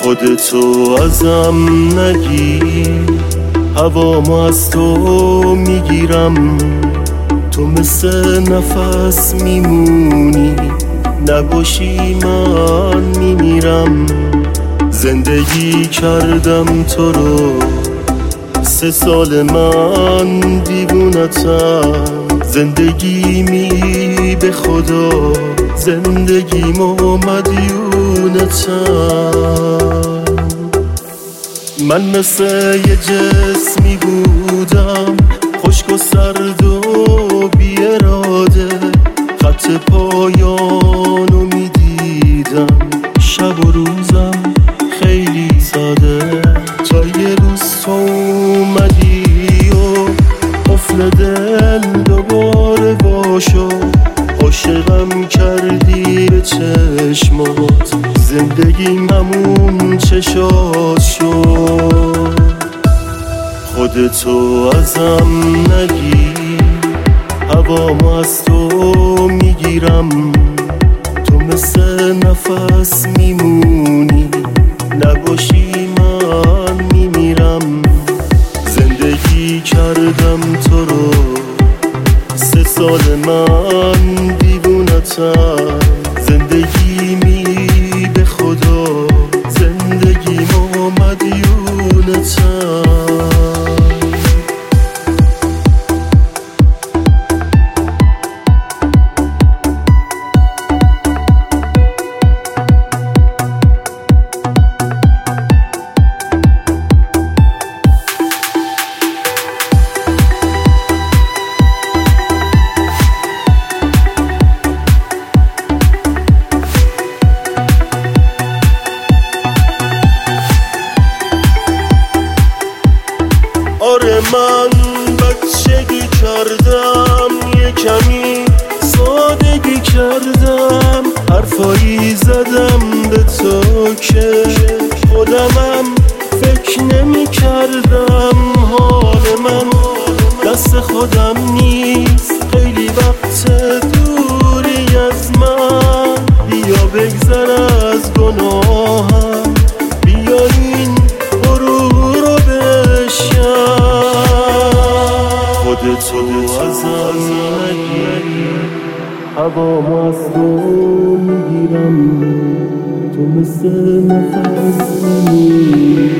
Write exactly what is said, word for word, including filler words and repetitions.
خودتو ازم نگیر، هوامو از تو میگیرم. تو مثل نفس میمونی، نباشی من میمیرم. زندگی کردم تو رو، سه سال من دیوونتم. زندگی می به خدا، زندگیمو مدیونتم. من مثل یه جسمی بودم، خشک و سرد و بی اراده. خط پایانو میدیدم، شب و روزم خیلی ساده. تا یه روز تو اومدی و قفل دل دوباره باشو. عاشقم کردی به چشمات، زندگیم همون چشات شد. خودتو ازم نگیر، هوامو از تو میگیرم. تو مثل نفس میمونی، نباشی من میمیرم. زندگی کردم تو رو، سه سال من دیوونتم. زندگی می به خدا، زندگیمو مدیونتم. آره من بچگی کردم، یه کمی سادگی کردم. حرفایی زدم به تو که خودمم فکر نمی کردم. حال من دست خودم نیست، خیلی وقت دوری از من. بیا بگذر از گناهم، بیا این غرور رو خودتو ازم نگیر، هوامو از تو میگیرم. تو مثل نفس میمونی،